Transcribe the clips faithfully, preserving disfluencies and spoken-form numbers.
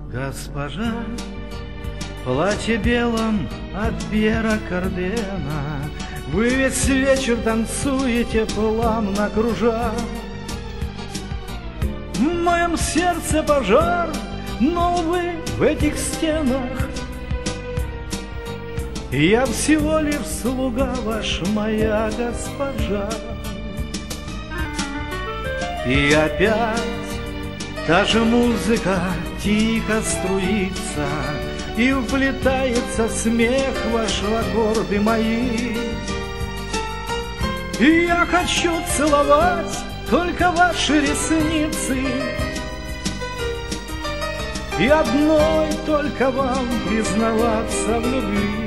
Госпожа, платье белом от Пьера Кардена, вы весь вечер танцуете, плавно кружа. В моем сердце пожар, но вы в этих стенах. Я всего лишь слуга ваш, моя госпожа. И опять та же музыка тихо струится, и вплетается смех ваш в аккорды мои. И я хочу целовать только ваши ресницы, и одной только вам признаваться в любви.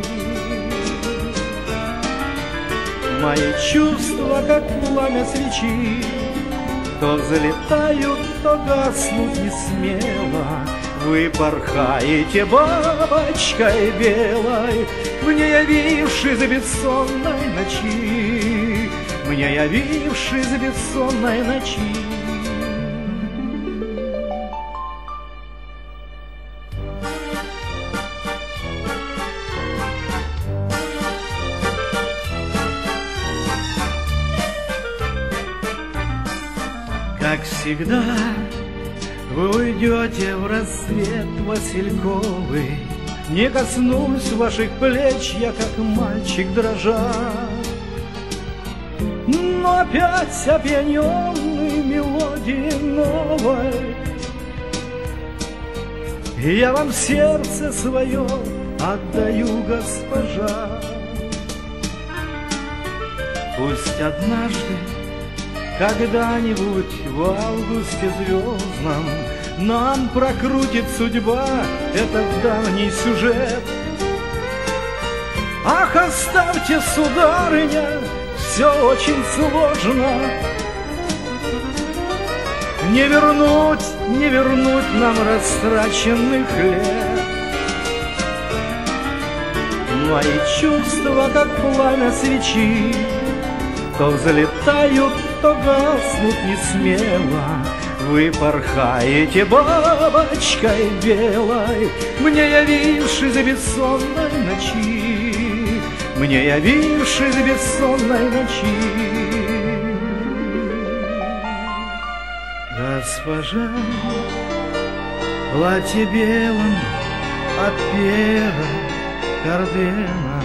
Мои чувства, как пламя свечи, то взлетают, то гаснут не смело. Вы порхаете бабочкой белой, мне явившись бессонной ночи, мне явившись бессонной ночи. Как всегда, вы уйдете в рассвет васильковый, не коснусь ваших плеч, я как мальчик дрожа. Но опять опьяненный мелодией новой, я вам сердце свое отдаю, госпожа. Пусть однажды, когда-нибудь в августе звездном нам прокрутит судьба этот давний сюжет. Ах, оставьте, сударыня, все очень сложно. Не вернуть, не вернуть нам растраченных лет. Мои чувства, как пламя свечи, то взлетают, то гаснут не смело. Вы порхаете бабочкой белой, мне явившись бессонной ночи, мне явившись бессонной ночи. Госпожа, платье белым от Пьера Кардена,